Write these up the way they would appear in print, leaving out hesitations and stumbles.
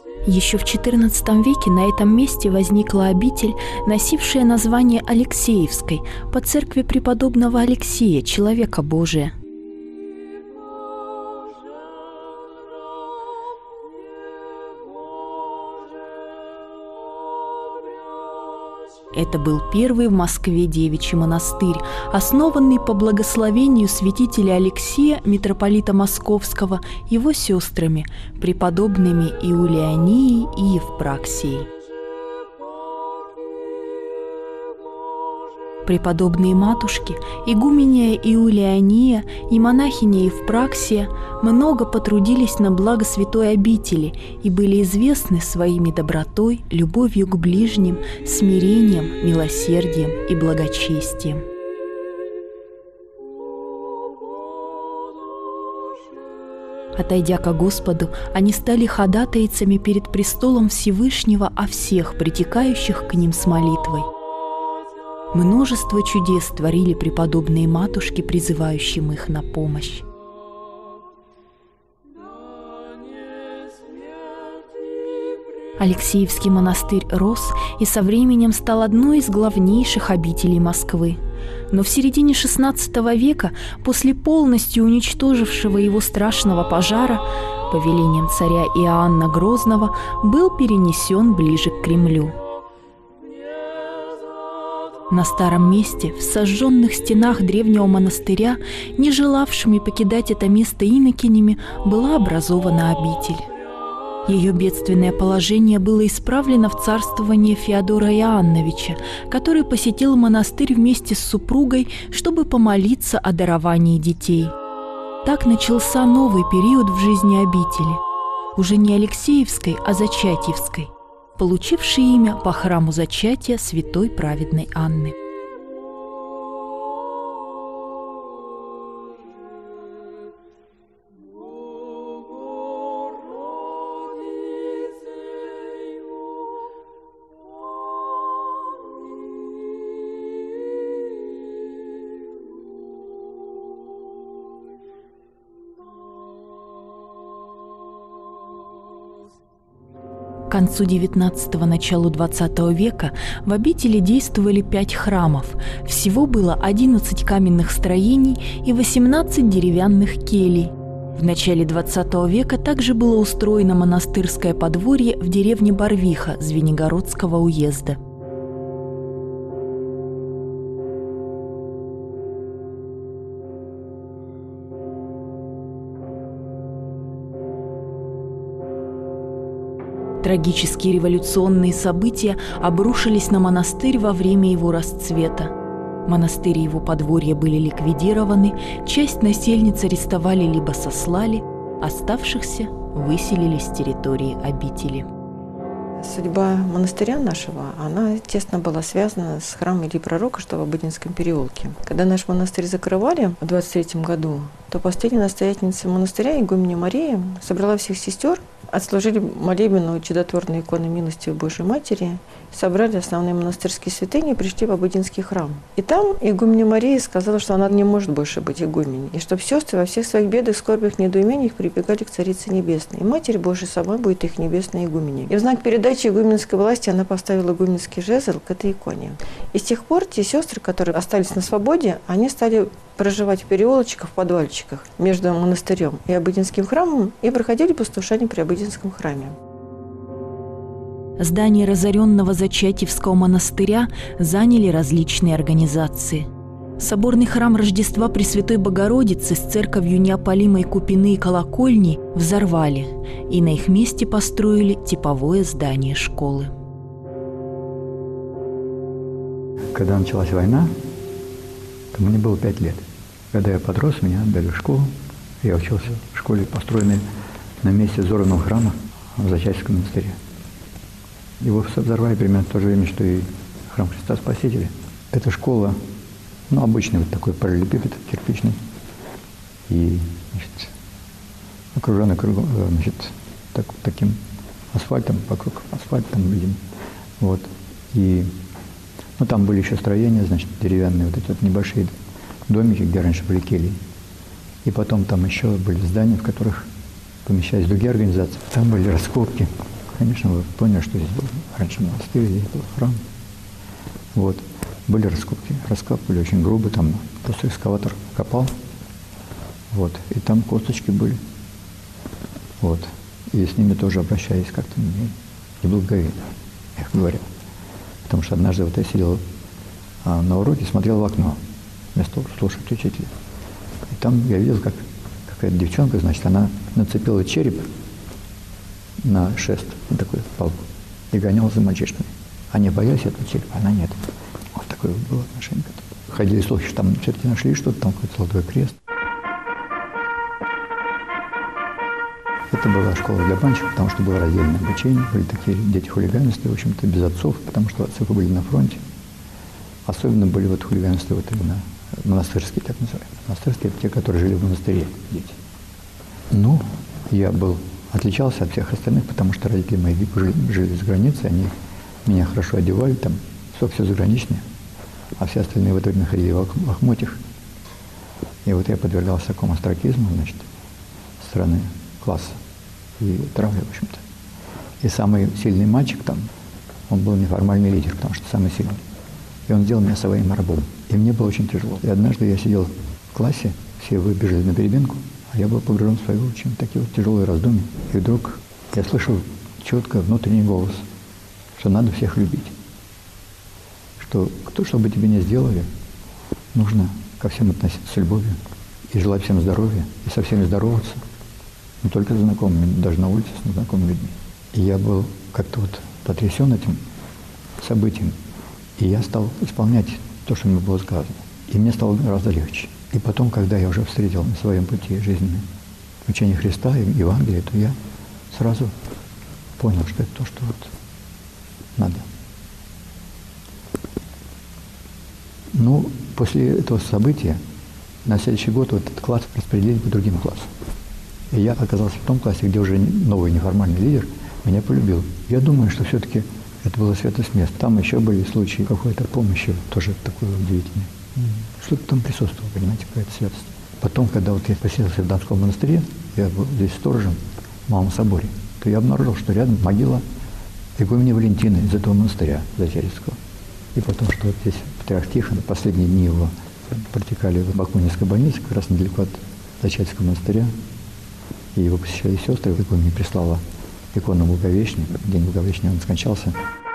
Еще в XIV веке на этом месте возникла обитель, носившая название Алексеевской, по церкви преподобного Алексея, человека Божия. Это был первый в Москве девичий монастырь, основанный по благословению святителя Алексея, митрополита Московского, его сестрами, преподобными Иулианией и Евпраксией. Преподобные матушки, игуменья Иулиания и монахиня Евпраксия много потрудились на благо святой обители и были известны своими добротой, любовью к ближним, смирением, милосердием и благочестием. Отойдя ко Господу, они стали ходатайцами перед престолом Всевышнего о всех, притекающих к ним с молитвой. Множество чудес творили преподобные матушки, призывающим их на помощь. Алексеевский монастырь рос и со временем стал одной из главнейших обителей Москвы. Но в середине XVI века, после полностью уничтожившего его страшного пожара, повелением царя Иоанна Грозного был перенесен ближе к Кремлю. На старом месте, в сожженных стенах древнего монастыря, не желавшими покидать это место инокинями, была образована обитель. Ее бедственное положение было исправлено в царствование Феодора Иоанновича, который посетил монастырь вместе с супругой, чтобы помолиться о даровании детей. Так начался новый период в жизни обители, уже не Алексеевской, а Зачатьевской, получивший имя по храму зачатия святой праведной Анны. К концу XIX – началу XX века в обители действовали 5 храмов. Всего было 11 каменных строений и 18 деревянных келий. В начале XX века также было устроено монастырское подворье в деревне Барвиха Звенигородского уезда. Трагические революционные события обрушились на монастырь во время его расцвета. Монастырь и его подворья были ликвидированы, часть насельниц арестовали либо сослали, оставшихся выселили с территории обители. Судьба монастыря нашего, она тесно была связана с храмом Ильи Пророка, что в Обыденском переулке. Когда наш монастырь закрывали в 23 году, то последняя настоятельница монастыря, игуменья Мария, собрала всех сестер, отслужили молебен у чудотворной иконы милости Божьей Матери, собрали основные монастырские святыни и пришли в Обыденский храм. И там игуменья Мария сказала, что она не может больше быть игуменей, и чтобы сестры во всех своих бедах, скорбях, недоумениях прибегали к Царице Небесной. И Матерь Божия сама будет их небесной игуменей. И в знак передачи игуменской власти она поставила игуменский жезл к этой иконе. И с тех пор те сестры, которые остались на свободе, они стали проживать в переулочках, в подвальчиках между монастырем и Обыденским храмом и проходили послушание при Обыденском храме. Здание разоренного Зачатьевского монастыря заняли различные организации. Соборный храм Рождества Пресвятой Богородицы с церковью неопалимой купины и колокольни взорвали, и на их месте построили типовое здание школы. Когда началась война, то мне было 5 лет. Когда я подрос, меня отдали в школу. Я учился в школе, построенной на месте взорванного храма в Зачатьевском монастыре. Его взорвали примерно в то же время, что и храм Христа Спасителя. Эта школа, обычный вот такой параллелепипед кирпичный. И, окруженный кругом, таким асфальтом, вокруг асфальта там видим. Вот. И там были еще строения, деревянные, вот эти вот небольшие домики, где раньше были кельи. И потом там еще были здания, в которых помещались другие организации. Там были раскопки Конечно, вы поняли, что здесь был раньше монастырь, здесь был храм. Вот. Были раскопки. Раскапывали очень грубо, там просто экскаватор копал. Вот. И там косточки были. Вот. И с ними тоже обращались как-то неблаговидно, мягко говоря. Потому что однажды вот я сидел на уроке, смотрел в окно, вместо того, чтобы слушать учителя. И там я видел, как какая-то девчонка, значит, она нацепила череп на шест, на такую палку, и гонялась за мальчишками. Они боялись этого черепа, она нет. Вот такое было отношение к этому. Ходили слухи, что там все-таки нашли что-то, там какой-то золотой крест. Это была школа для мальчиков, потому что было раздельное обучение, были такие дети хулиганистые, в общем-то, без отцов, потому что отцы были на фронте. Особенно были вот хулиганистые вот именно монастырские, так называемые. Монастырские – это те, которые жили в монастыре, дети. Ну, я отличался от всех остальных, потому что родители мои жили за границей, они меня хорошо одевали, там все заграничное, а все остальные в это время ходили в лохмотьях. И вот я подвергался такому остракизму, значит, со стороны класса и травли, в общем-то. И самый сильный мальчик там, он был неформальный лидер, потому что самый сильный. И он сделал меня своим рабом. И мне было очень тяжело. И однажды я сидел в классе, все выбежали на переменку, а я был погружен в свои очень такие вот тяжелые раздумья. И вдруг я слышал четко внутренний голос, что надо всех любить. Что что бы тебе ни сделали, нужно ко всем относиться с любовью и желать всем здоровья, и со всеми здороваться. Не только с знакомыми, даже на улице с незнакомыми людьми. И я был как-то вот потрясен этим событием. И я стал исполнять то, что мне было сказано. И мне стало гораздо легче. И потом, когда я уже встретил на своем пути жизненном учение Христа и Евангелие, то я сразу понял, что это то, что вот надо. Ну, после этого события на следующий год вот этот класс распределили по другим классам. И я оказался в том классе, где уже новый неформальный лидер меня полюбил. Я думаю, что все-таки это было святость мест. Там еще были случаи какой-то помощи, тоже такое удивительное. Что-то там присутствовало, понимаете, какая-то святость. Потом, когда вот я поселился в Донском монастыре, я был здесь сторожем в Малом соборе, то я обнаружил, что рядом могила игуменя Валентина из этого монастыря Зачатевского. И потом, что вот здесь патриарх Тихон, последние дни его протекали в Бакунинской больнице, как раз недалеко от Зачатевского монастыря. И его посещали сестры, и игуменя прислала икону Благовещения. В день Благовещения он скончался.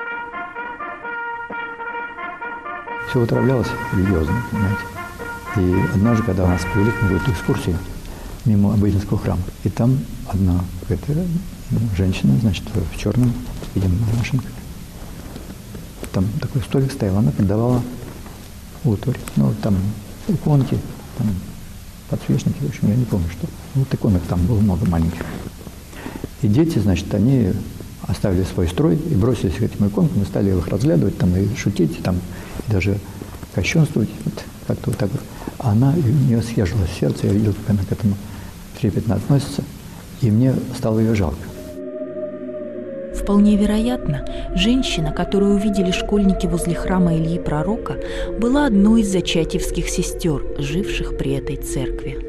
Все отравлялось религиозно, понимаете. И однажды, когда нас повели на какую-то экскурсию мимо Обыденского храма, и там одна какая-то женщина, значит, в черном, видимо, монашенка, там такой столик стоял, она продавала утварь. Ну, там иконки, там подсвечники, в общем, я не помню, что. Вот иконок там было много маленьких. И дети, значит, они оставили свой строй и бросились к этим иконкам, и стали их разглядывать, там, и шутить, и, там, и даже кощунствовать, вот, как-то вот так вот. А она, у нее съежилось сердце, я видел, как она к этому трепетно относится, и мне стало ее жалко. Вполне вероятно, женщина, которую увидели школьники возле храма Ильи Пророка, была одной из зачатевских сестер, живших при этой церкви.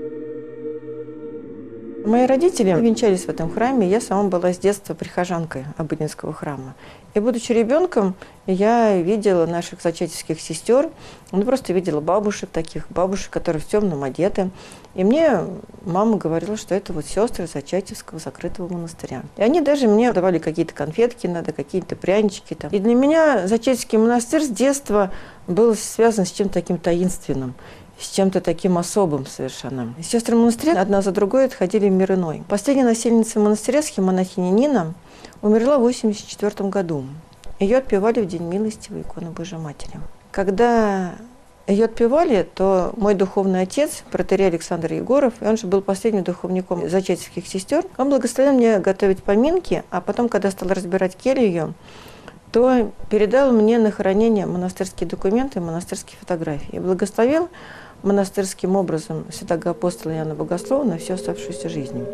Мои родители венчались в этом храме, я сама была с детства прихожанкой Обыденского храма. И, будучи ребенком, я видела наших зачатевских сестер, просто видела бабушек таких, бабушек, которые в темном одеты. И мне мама говорила, что это вот сестры Зачатевского закрытого монастыря. И они даже мне давали какие-то конфетки, надо какие-то прянички. Там. И для меня Зачатевский монастырь с детства был связан с чем-то таким таинственным, с чем-то таким особым совершенно. Сестры монастыря одна за другой отходили в мир иной. Последняя насельница монастыря, схемонахиня Нина, умерла в 1984 году. Ее отпевали в День милостивой иконы Божией Матери. Когда ее отпевали, то мой духовный отец, протоиерей Александр Егоров, и он же был последним духовником зачатевских сестер, он благословил мне готовить поминки, а потом, когда стал разбирать келью, то передал мне на хранение монастырские документы, монастырские фотографии. И благословил монастырским образом святого апостола Иоанна Богослова на всю оставшуюся жизнь.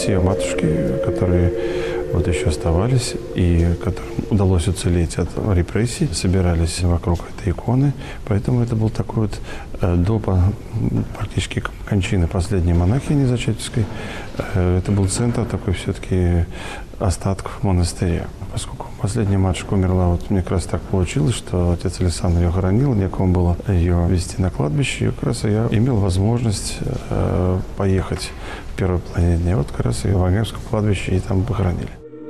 все матушки, которые вот еще оставались и которым удалось уцелеть от репрессий, собирались вокруг этой иконы. Поэтому это был такой вот до практически кончины последней монахини Зачатевской. Это был центр такой все-таки остатков монастыря. Поскольку последняя матушка умерла, вот мне как раз так получилось, что отец Александр ее хоронил, некому было ее везти на кладбище, и как раз я имел возможность поехать в первой половине дня. Вот как раз ее в Агамском кладбище и там похоронили.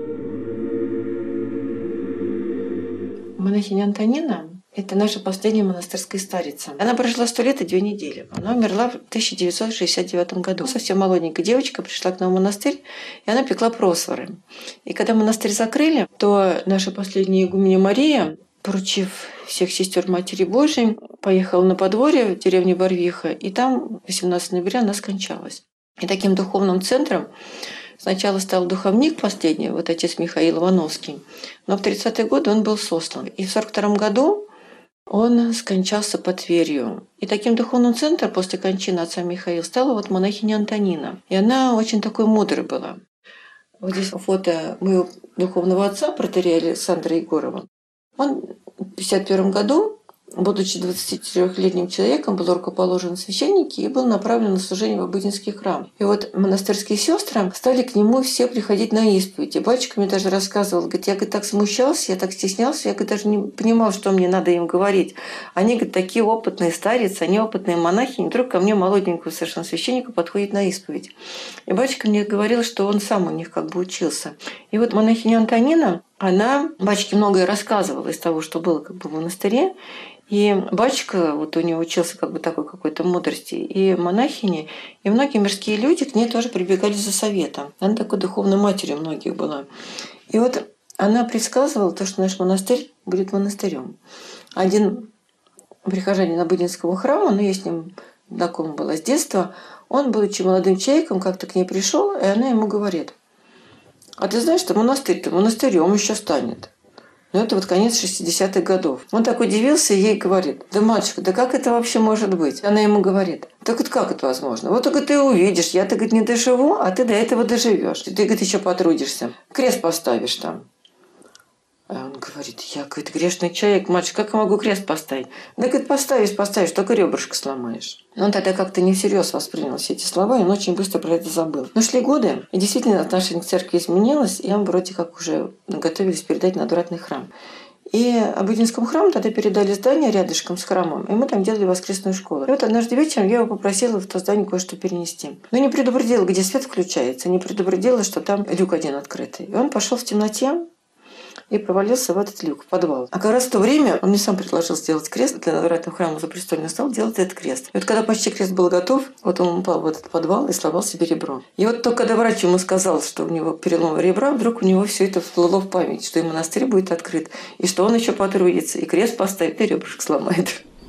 Монахиня Антонина – это наша последняя монастырская старица. Она прожила 100 лет и 2 недели. Она умерла в 1969 году. Совсем молоденькая девочка пришла к нам в монастырь, и она пекла просворы. И когда монастырь закрыли, то наша последняя игуменя Мария, поручив всех сестер Матери Божией, поехала на подворье в деревню Барвиха, и там 18 ноября она скончалась. И таким духовным центром сначала стал духовник последний, вот отец Михаил Ивановский, но в 30-е годы он был сослан. И в 42-м году он скончался под Тверью. И таким духовным центром после кончины отца Михаила стала вот монахиня Антонина. И она очень такой мудрой была. Вот здесь фото моего духовного отца, протоиерея Александра Егорова. Он в 1951 году, будучи 23-летним человеком, был рукоположен в священники и был направлен на служение в Обыденский храм. И вот монастырские сестры стали к нему все приходить на исповедь. И батюшка мне даже рассказывал, говорит, я так смущался, я так стеснялся, я даже не понимал, что мне надо им говорить. Они, говорит, такие опытные старицы, они опытные монахини, вдруг ко мне молоденького совершенно священника подходит на исповедь. И батюшка мне говорил, что он сам у них как бы учился. И вот монахиня Антонина, она батюшке многое рассказывала из того, что было как бы в монастыре. И батюшка, вот у него учился как бы такой какой-то мудрости, и монахини, и многие мирские люди к ней тоже прибегали за советом. Она такой духовной матерью многих была. И вот она предсказывала то, что наш монастырь будет монастырем. Один прихожанин Обыденского храма, но я с ним знакома была с детства, он, будучи молодым человеком, как-то к ней пришел, и она ему говорит: а ты знаешь, что монастырь-то монастырем еще станет? Ну, это вот конец 60-х годов. Он так удивился и ей говорит: да, матушка, да как это вообще может быть? Она ему говорит: так вот как это возможно? Вот только ты увидишь, я-то, говорит, не доживу, а ты до этого доживешь. Ты, говорит, еще потрудишься. Крест поставишь там. А он говорит: я, говорит, грешный человек, матушка, как я могу крест поставить? Да, говорит, поставишь, только ребрышко сломаешь. Он тогда как-то не всерьез воспринял все эти слова, и он очень быстро про это забыл. Но шли годы, и действительно отношение к церкви изменилось, и мы вроде как уже готовились передать надвратный храм. И Обыденскому храму тогда передали здание рядышком с храмом, и мы там делали воскресную школу. И вот однажды вечером я его попросила в то здание кое-что перенести. Но не предупредила, где свет включается, не предупредила, что там люк один открытый. И он пошел в темноте и провалился в этот люк, в подвал. А как раз в то время он мне сам предложил сделать крест для надвратного храма Запрестольного, стал делать этот крест. И вот когда почти крест был готов, вот он упал в этот подвал и сломал себе ребро. И вот только когда врач ему сказал, что у него перелом ребра, вдруг у него все это всплыло в память, что и монастырь будет открыт, и что он еще потрудится, и крест поставит, и ребрышко сломает.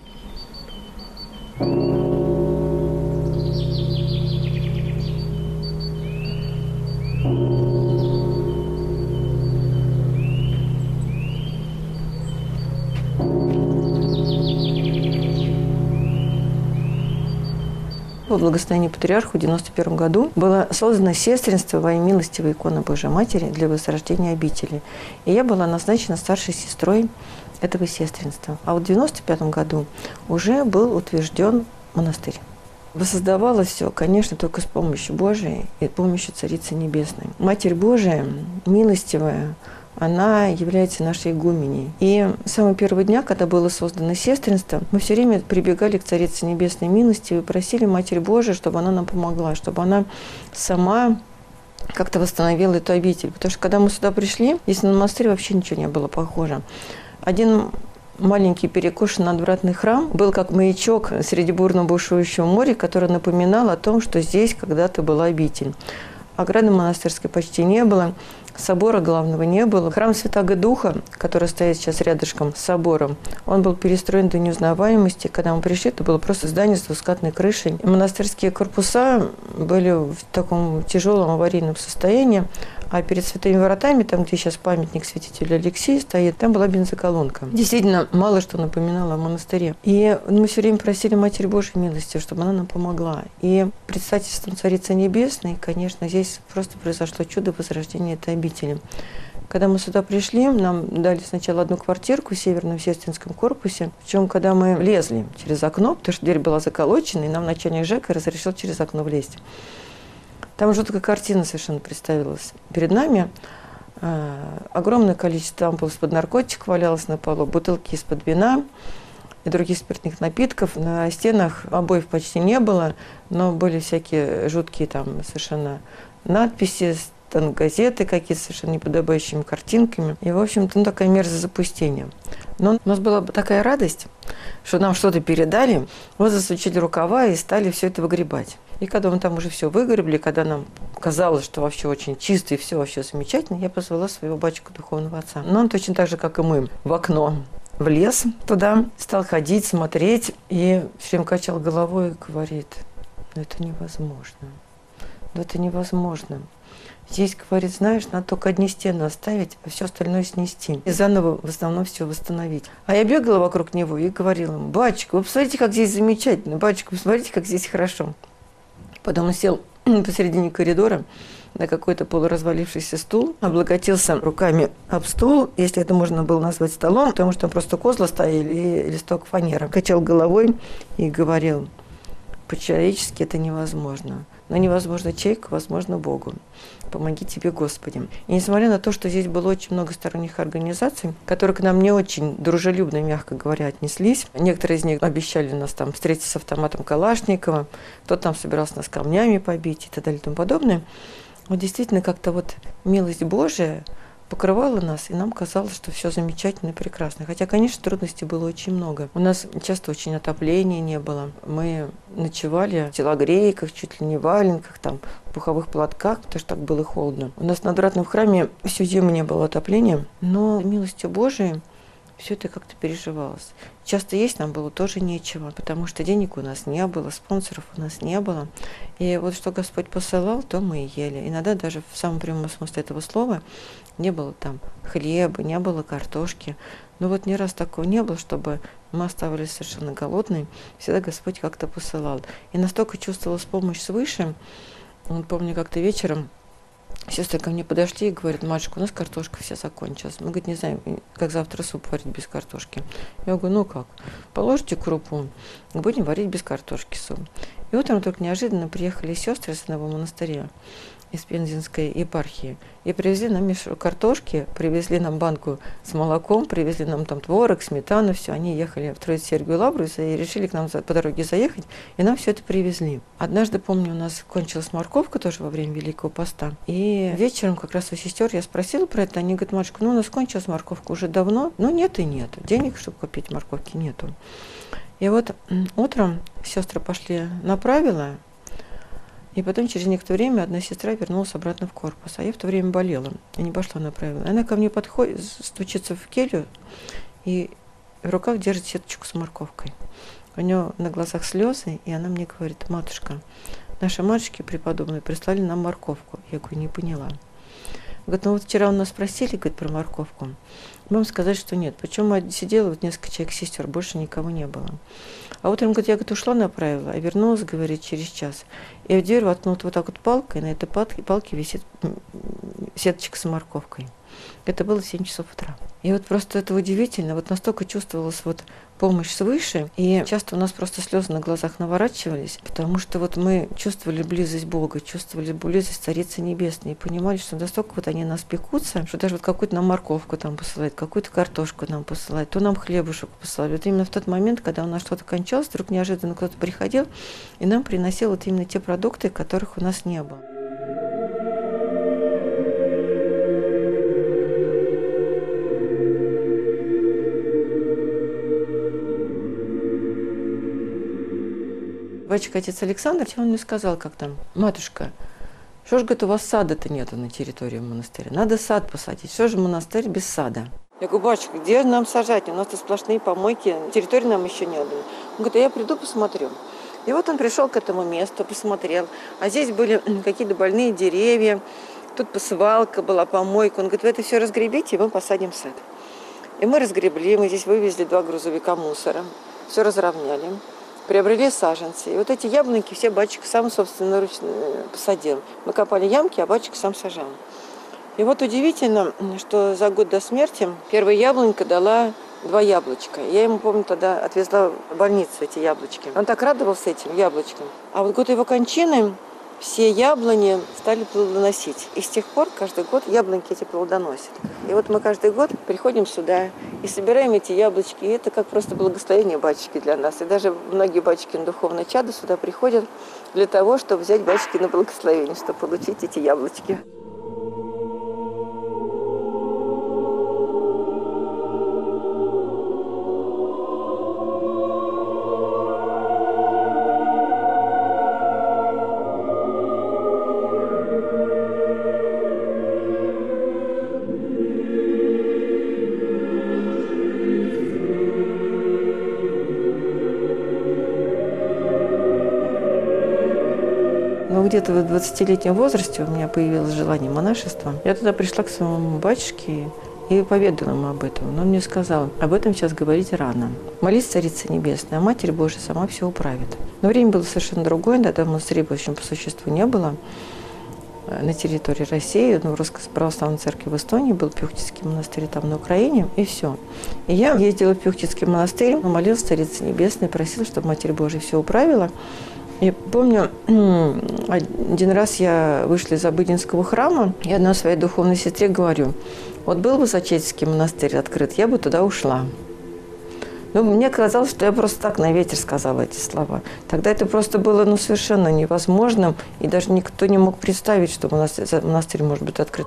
По благословению патриарха в 1991 году было создано сестринство во имя милостивой иконы Божией Матери для возрождения обители. И я была назначена старшей сестрой этого сестринства. А в 1995 году уже был утвержден монастырь. Воссоздавалось все, конечно, только с помощью Божией и помощью Царицы Небесной. Матерь Божия, милостивая, она является нашей игуменей. И с самого первого дня, когда было создано сестринство, мы все время прибегали к Царице Небесной милости и просили Матерь Божию, чтобы она нам помогла, чтобы она сама как-то восстановила эту обитель. Потому что когда мы сюда пришли, здесь на монастырь вообще ничего не было похоже. Один маленький перекошенный надвратный храм был как маячок среди бурно бушующего моря, который напоминал о том, что здесь когда-то была обитель. Ограды монастырской почти не было, собора главного не было. Храм Святаго Духа, который стоит сейчас рядышком с собором, он был перестроен до неузнаваемости. Когда мы пришли, это было просто здание с двускатной крышей. И монастырские корпуса были в таком тяжелом аварийном состоянии, А перед святыми воротами, там, где сейчас памятник святителю Алексею стоит, там была бензоколонка. Действительно, мало что напоминало о монастыре. И мы все время просили Матерь Божьей милости, чтобы она нам помогла. И предстательством Царицы Небесной, конечно, здесь просто произошло чудо возрождения этой обители. Когда мы сюда пришли, нам дали сначала одну квартирку в северном сестринском корпусе. Причем, когда мы влезли через окно, потому что дверь была заколочена, и нам начальник ЖЭКа разрешил через окно влезть. Там жуткая картина совершенно представилась перед нами. Огромное количество ампул из-под наркотиков валялось на полу, бутылки из-под вина и других спиртных напитков. На стенах обоев почти не было, но были всякие жуткие там совершенно надписи, там газеты какие-то совершенно неподобающими картинками. И, в общем-то, такая мерзость запустения. Но у нас была такая радость, что нам что-то передали, вот засучили рукава и стали все это выгребать. И когда мы там уже все выгребли, когда нам казалось, что вообще очень чисто и все вообще замечательно, я позвала своего батюшку духовного отца. Но он точно так же, как и мы, в окно влез туда, стал ходить, смотреть, и все время качал головой и говорит: ну это невозможно, ну это невозможно. Здесь, говорит, знаешь, надо только одни стены оставить, а все остальное снести. И заново в основном все восстановить. А я бегала вокруг него и говорила ему: батюшка, вы посмотрите, как здесь замечательно, батюшка, вы посмотрите, как здесь хорошо. Потом он сел посередине коридора на какой-то полуразвалившийся стул, облокотился руками об стул, если это можно было назвать столом, потому что там просто козла стояли и листок фанеры. Качал головой и говорил: по-человечески это невозможно. Но невозможно человеку, возможно Богу. Помоги тебе, Господи. И несмотря на то, что здесь было очень много сторонних организаций, которые к нам не очень дружелюбно, мягко говоря, отнеслись. Некоторые из них обещали нас там встретить с автоматом Калашникова, кто-то там собирался нас камнями побить и так далее и тому подобное. Вот действительно как-то вот милость Божия покрывала нас, и нам казалось, что все замечательно и прекрасно. Хотя, конечно, трудностей было очень много. У нас часто очень отопления не было. Мы ночевали в телогрейках, чуть ли не в валенках, там, в пуховых платках, потому что так было холодно. У нас на Надвратном храме всю зиму не было отопления, но милостью Божией все это как-то переживалось. Часто есть нам было тоже нечего, потому что денег у нас не было, спонсоров у нас не было. И вот что Господь посылал, то мы и ели. Иногда даже в самом прямом смысле этого слова не было там хлеба, не было картошки. Но вот ни раз такого не было, чтобы мы оставались совершенно голодные. Всегда Господь как-то посылал. И настолько чувствовалась помощь свыше. Помню, как-то вечером сестры ко мне подошли и говорят: матушка, у нас картошка вся закончилась. Мы, говорит, не знаем, как завтра суп варить без картошки. Я говорю: ну как, положите крупу, будем варить без картошки суп. И утром только неожиданно приехали сестры из одного монастыря, из Пензенской епархии, и привезли нам мешок картошки, привезли нам банку с молоком, привезли нам там творог, сметану, все. Они ехали в Троице-Сергию Лавру и решили к нам по дороге заехать, и нам все это привезли. Однажды, помню, у нас кончилась морковка тоже во время Великого Поста, и вечером как раз у сестер я спросила про это, они говорят: матушка, ну у нас кончилась морковка уже давно, но нет и нет, денег, чтобы купить морковки, нету. И вот утром сестры пошли на правила. И потом, через некоторое время, одна сестра вернулась обратно в корпус. А я в то время болела. Я не пошла на правила. Она ко мне подходит, стучится в келью и в руках держит сеточку с морковкой. У нее на глазах слезы, и она мне говорит: матушка, наши матушки преподобные прислали нам морковку. Я говорю: не поняла. Говорит: ну вот вчера у нас спросили, говорит, про морковку. Мы вам сказали, что нет. Причем сидела вот несколько человек сестер, больше никого не было. А утром, говорит, я, говорит, ушла на правила, а вернулась, говорит, через час. И в дверь воткнула вот так вот палкой, и на этой палке висит сеточка с морковкой. Это было 7 часов утра. И вот просто это удивительно, вот настолько чувствовалась вот помощь свыше, и часто у нас просто слезы на глазах наворачивались, потому что вот мы чувствовали близость Бога, чувствовали близость Царицы Небесной, и понимали, что настолько вот они нас пекутся, что даже вот какую-то нам морковку там посылают, какую-то картошку нам посылают, то нам хлебушек посылают. Вот именно в тот момент, когда у нас что-то кончалось, вдруг неожиданно кто-то приходил и нам приносил вот именно те продукты, которых у нас не было. Батюшка, отец Александр, он мне сказал как-то: матушка, что ж, говорит, у вас сада-то нету на территории монастыря, надо сад посадить, что же монастырь без сада? Я говорю: батюшка, где нам сажать, у нас тут сплошные помойки, территории нам еще не отдали. Он говорит: а я приду, посмотрю. И вот он пришел к этому месту, посмотрел, а здесь были какие-то больные деревья, тут свалка была, помойка. Он говорит, вы это все разгребите, и мы посадим сад. И мы разгребли, мы здесь вывезли 2 грузовика мусора, все разровняли, приобрели саженцы. И вот эти яблоньки все батюшка сам собственноручно посадил. Мы копали ямки, а батюшка сам сажал. И вот удивительно, что за год до смерти первая яблонька дала 2 яблочка. Я ему, помню, тогда отвезла в больницу эти яблочки. Он так радовался этим яблочкам. А вот год его кончины все яблони стали плодоносить. И с тех пор каждый год яблоньки эти плодоносят. И вот мы каждый год приходим сюда и собираем эти яблочки. И это как просто благословение батюшки для нас. И даже многие батюшки на духовное чадо сюда приходят для того, чтобы взять батюшки на благословение, чтобы получить эти яблочки. Но где-то в 20-летнем возрасте у меня появилось желание монашества. Я туда пришла к своему батюшке и поведала ему об этом. Но он мне сказал, об этом сейчас говорить рано. Молись, Царица Небесная, а Матерь Божия сама все управит. Но время было совершенно другое, тогда монастырей, в общем, по существу не было. На территории России, в Русской Православной Церкви в Эстонии был Пюхтицкий монастырь, там на Украине, и все. И я ездила в Пюхтицкий монастырь, молилась Царице Небесной, просила, чтобы Матерь Божия все управила. Я помню, один раз я вышла из Обыденского храма, и одной своей духовной сестре говорю, вот был бы Зачетский монастырь открыт, я бы туда ушла. Но мне казалось, что я просто так на ветер сказала эти слова. Тогда это просто было совершенно невозможным, и даже никто не мог представить, что монастырь может быть открыт.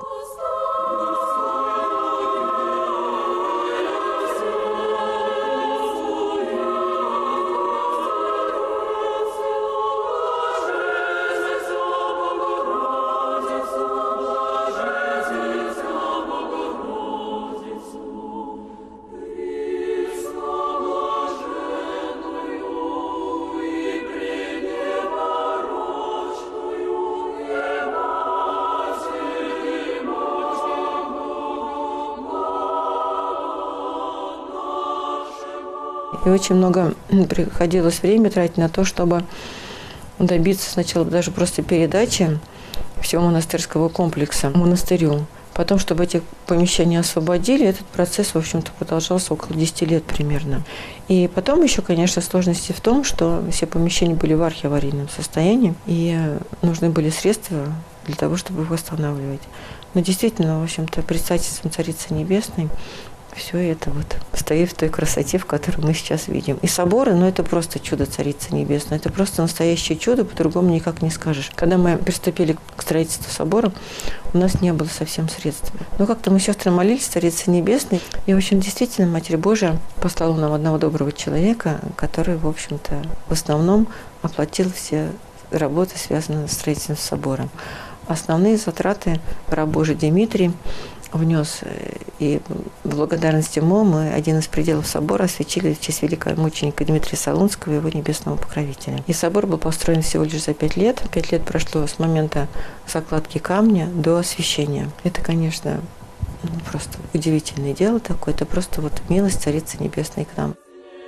И очень много приходилось время тратить на то, чтобы добиться сначала даже просто передачи всего монастырского комплекса монастырю. Потом, чтобы эти помещения освободили, этот процесс, в общем-то, продолжался около 10 лет примерно. И потом еще, конечно, сложности в том, что все помещения были в архиаварийном состоянии, и нужны были средства для того, чтобы их восстанавливать. Но действительно, в общем-то, предстательством Царицы Небесной все это вот стоит в той красоте, в которой мы сейчас видим. И соборы, это просто чудо Царицы Небесной. Это просто настоящее чудо, по-другому никак не скажешь. Когда мы приступили к строительству собора, у нас не было совсем средств. Но как-то мы, сестры, молились Царице Небесной. И, в общем, действительно, Матерь Божия послала нам одного доброго человека, который, в общем-то, в основном оплатил все работы, связанные с строительством собора. Основные затраты раб Божий Дмитрий внес, и в благодарность ему мы один из пределов собора освятили в честь великого мученика Дмитрия Солунского, его небесного покровителя. И собор был построен всего лишь за 5 лет. 5 лет прошло с момента закладки камня до освящения. Это, конечно, просто удивительное дело такое. Это просто милость Царицы Небесной к нам.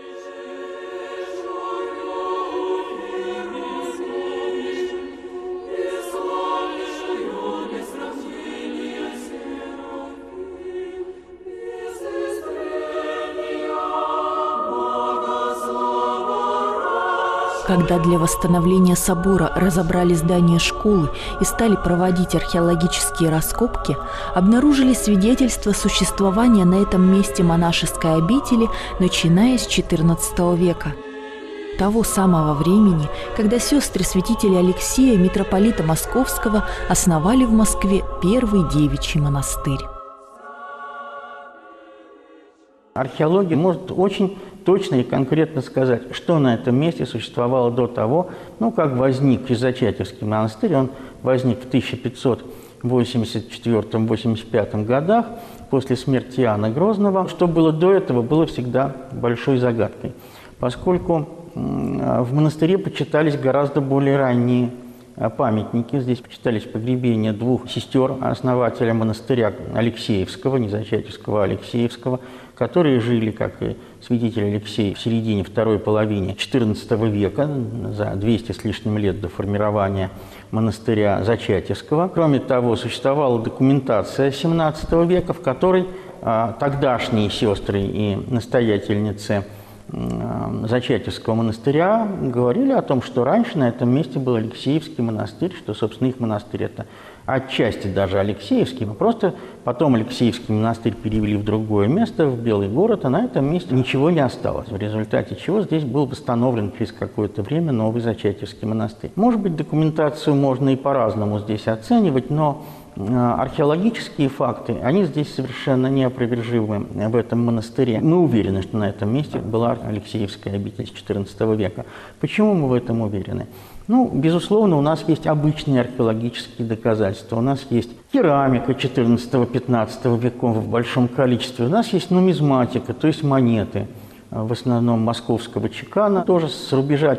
Когда для восстановления собора разобрали здание школы и стали проводить археологические раскопки, обнаружили свидетельства существования на этом месте монашеской обители, начиная с XIV века. Того самого времени, когда сестры святителя Алексия, митрополита Московского, основали в Москве первый девичий монастырь. Археология может очень точно и конкретно сказать, что на этом месте существовало до того, как возник Зачатевский монастырь. Он возник в 1584-85 годах, после смерти Иоанна Грозного. Что было до этого, было всегда большой загадкой, поскольку в монастыре почитались гораздо более ранние памятники. Здесь почитались погребения двух сестер основателя монастыря Алексеевского, не Зачатевского, а Алексеевского, которые жили, как и святитель Алексей, в середине второй половины XIV века, за 200 с лишним лет до формирования монастыря Зачатевского. Кроме того, существовала документация XVII века, в которой тогдашние сестры и настоятельницы Зачатевского монастыря говорили о том, что раньше на этом месте был Алексеевский монастырь, что, собственно, их монастырь это отчасти даже Алексеевский, но просто потом Алексеевский монастырь перевели в другое место, в Белый город, а на этом месте ничего не осталось, в результате чего здесь был восстановлен через какое-то время новый Зачатевский монастырь. Может быть, документацию можно и по-разному здесь оценивать, но археологические факты, они здесь совершенно неопровержимы в этом монастыре. Мы уверены, что на этом месте была Алексеевская обитель с XIV века. Почему мы в этом уверены? Ну, безусловно, у нас есть обычные археологические доказательства. У нас есть керамика XIV-XV веков в большом количестве. У нас есть нумизматика, то есть монеты, в основном московского чекана, тоже с рубежа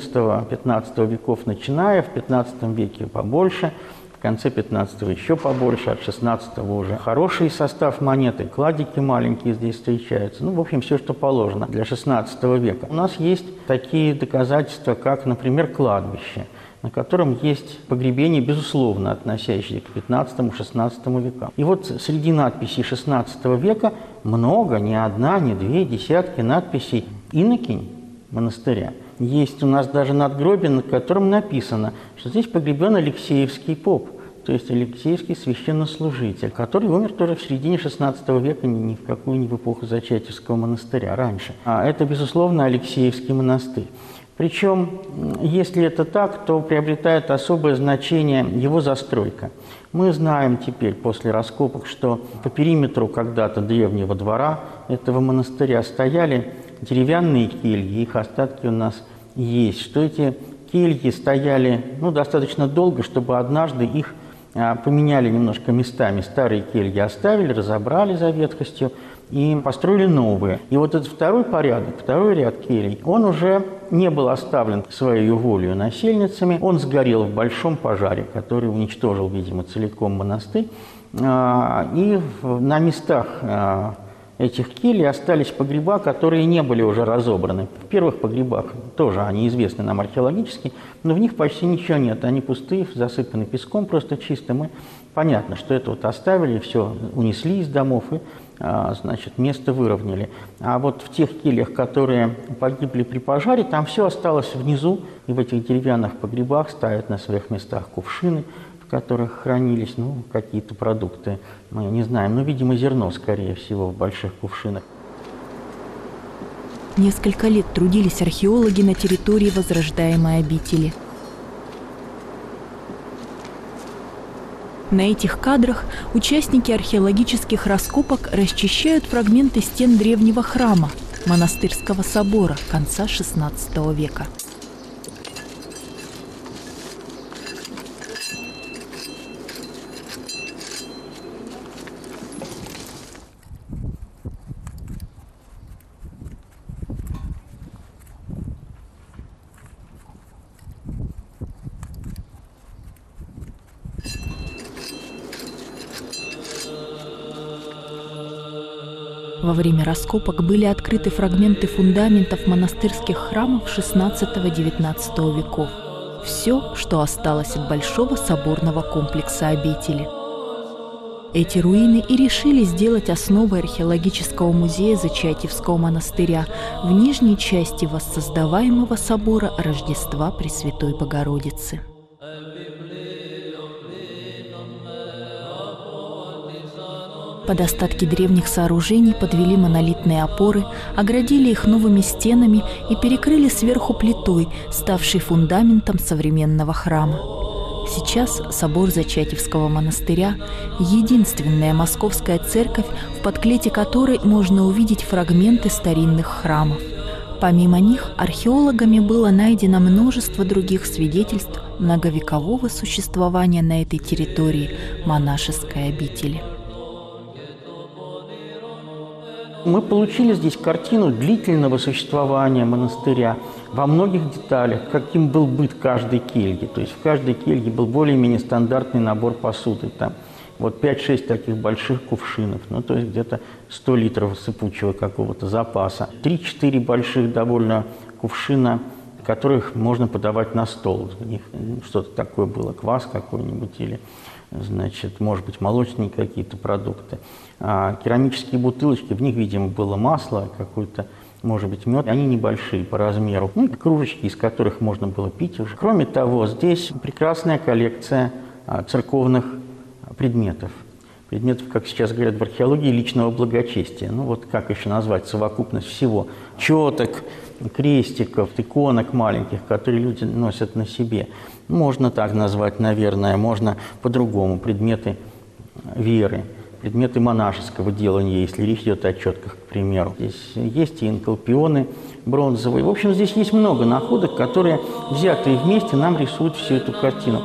XIV-XV веков начиная, в XV веке побольше. В конце 15-го еще побольше, от 16-го уже хороший состав монеты, кладики маленькие здесь встречаются. Ну, в общем, все, что положено для 16 века. У нас есть такие доказательства, как, например, кладбище, на котором есть погребения, безусловно, относящиеся к 15-16 векам. И вот среди надписей 16 века много, не одна, не две, десятки надписей «Инокинь монастыря». Есть у нас даже надгробие, на котором написано, что здесь погребен Алексеевский поп, то есть Алексеевский священнослужитель, который умер тоже в середине XVI века, ни в какую не в эпоху Зачатевского монастыря, раньше. А это, безусловно, Алексеевский монастырь. Причем, если это так, то приобретает особое значение его застройка. Мы знаем теперь, после раскопок, что по периметру когда-то древнего двора этого монастыря стояли деревянные кельи, их остатки у нас есть, что эти кельи стояли достаточно долго, чтобы однажды их поменяли немножко местами. Старые кельи оставили, разобрали за ветхостью и построили новые. И вот этот второй порядок, второй ряд келий, он уже не был оставлен своей волею насельницами, он сгорел в большом пожаре, который уничтожил, видимо, целиком монастырь. И на местах этих келей остались погреба, которые не были уже разобраны. В первых погребах тоже они известны нам археологически, но в них почти ничего нет. Они пустые, засыпаны песком, просто чистым. И понятно, что это вот оставили, все унесли из домов и, значит, место выровняли. А вот в тех кельях, которые погибли при пожаре, там все осталось внизу, и в этих деревянных погребах стоят на своих местах кувшины, в которых хранились какие-то продукты, мы не знаем, видимо, зерно, скорее всего, в больших кувшинах. Несколько лет трудились археологи на территории возрождаемой обители. На этих кадрах участники археологических раскопок расчищают фрагменты стен древнего храма, монастырского собора конца XVI века. Во время раскопок были открыты фрагменты фундаментов монастырских храмов XVI-XIX веков. Все, что осталось от большого соборного комплекса обители. Эти руины и решили сделать основой археологического музея Зачатевского монастыря в нижней части воссоздаваемого собора Рождества Пресвятой Богородицы. Под остатки древних сооружений подвели монолитные опоры, оградили их новыми стенами и перекрыли сверху плитой, ставшей фундаментом современного храма. Сейчас собор Зачатевского монастыря – единственная московская церковь, в подклете которой можно увидеть фрагменты старинных храмов. Помимо них, археологами было найдено множество других свидетельств многовекового существования на этой территории монашеской обители. Мы получили здесь картину длительного существования монастыря во многих деталях, каким был быт каждой кельи. То есть в каждой келье был более-менее стандартный набор посуды. Там вот 5-6 таких больших кувшинов, ну то есть где-то 100 литров сыпучего какого-то запаса. 3-4 больших довольно кувшина, которых можно подавать на стол. У них что-то такое было, квас какой-нибудь или, значит, может быть, молочные какие-то продукты. А керамические бутылочки, в них, видимо, было масло какое-то, может быть, мед. Они небольшие по размеру. Ну и кружечки, из которых можно было пить уже. Кроме того, здесь прекрасная коллекция церковных предметов. Предметов, как сейчас говорят в археологии, личного благочестия. Ну вот как еще назвать совокупность всего. Четок, крестиков, иконок маленьких, которые люди носят на себе. Можно так назвать, наверное, можно по-другому. Предметы веры, предметы монашеского делания, если речь идет о четках, к примеру. Здесь есть и инкалпионы бронзовые. В общем, здесь есть много находок, которые, взятые вместе, нам рисуют всю эту картину.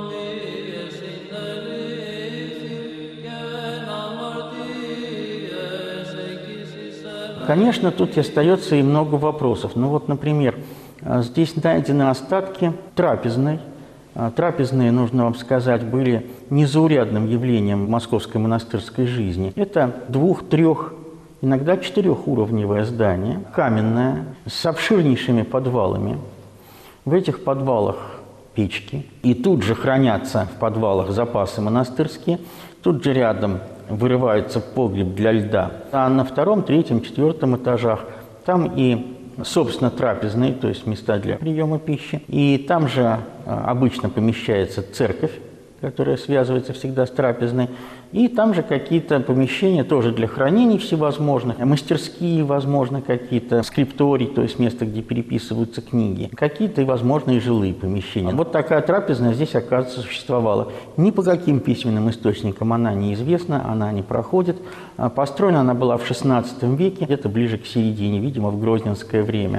Конечно, тут остается и много вопросов. Ну вот, например, здесь найдены остатки трапезной. Трапезные, нужно вам сказать, были незаурядным явлением московской монастырской жизни. Это 2-, 3-, иногда 4-уровневое здание, каменное, с обширнейшими подвалами. В этих подвалах печки. И тут же хранятся в подвалах запасы монастырские. Тут же рядом вырывается погреб для льда. А на 2-м, 3-м, 4-м этажах там и, собственно, трапезные, то есть места для приема пищи. И там же обычно помещается церковь, которая связывается всегда с трапезной. И там же какие-то помещения тоже для хранений всевозможных, мастерские, возможно, какие-то, скрипторий, то есть место, где переписываются книги, какие-то, возможно, и жилые помещения. Вот такая трапезная здесь, оказывается, существовала. Ни по каким письменным источникам она неизвестна, она не проходит. Построена она была в XVI веке, где-то ближе к середине, видимо, в грозненское время.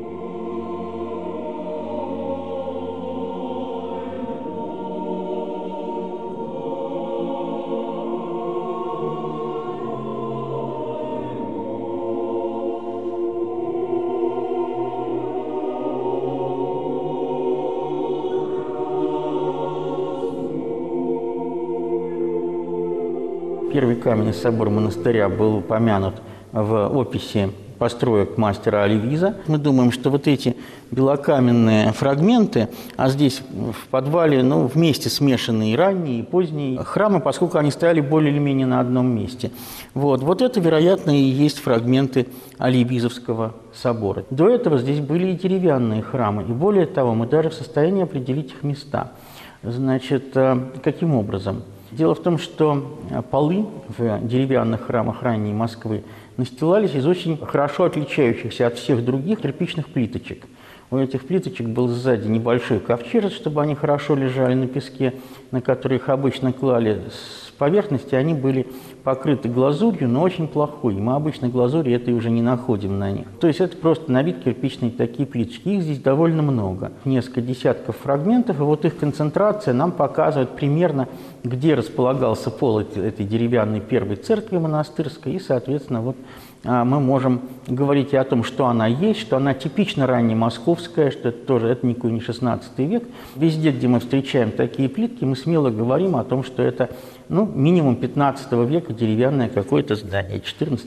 Первый каменный собор монастыря был упомянут в описи построек мастера Оливиза. Мы думаем, что вот эти белокаменные фрагменты, а здесь в подвале, ну, вместе смешанные и ранние, и поздние храмы, поскольку они стояли более или менее на одном месте. Вот это, вероятно, и есть фрагменты Оливизовского собора. До этого здесь были и деревянные храмы, и более того, мы даже в состоянии определить их места. Значит, каким образом? Дело в том, что полы в деревянных храмах ранней Москвы настилались из очень хорошо отличающихся от всех других кирпичных плиточек. У этих плиточек был сзади небольшой ковчежец, чтобы они хорошо лежали на песке, на который их обычно клали. С поверхности они были покрыты глазурью, но очень плохой. Мы обычно глазури этой уже не находим на них. То есть это просто на вид кирпичные такие плиточки. Их здесь довольно много. Несколько десятков фрагментов, и вот их концентрация нам показывает примерно, где располагался пол этой деревянной первой церкви монастырской. И, соответственно, вот мы можем говорить и о том, что она есть, что она типично раннемосковская, что это тоже это никакой не 16 век. Везде, где мы встречаем такие плитки, мы смело говорим о том, что это минимум 15 века деревянное какое-то здание,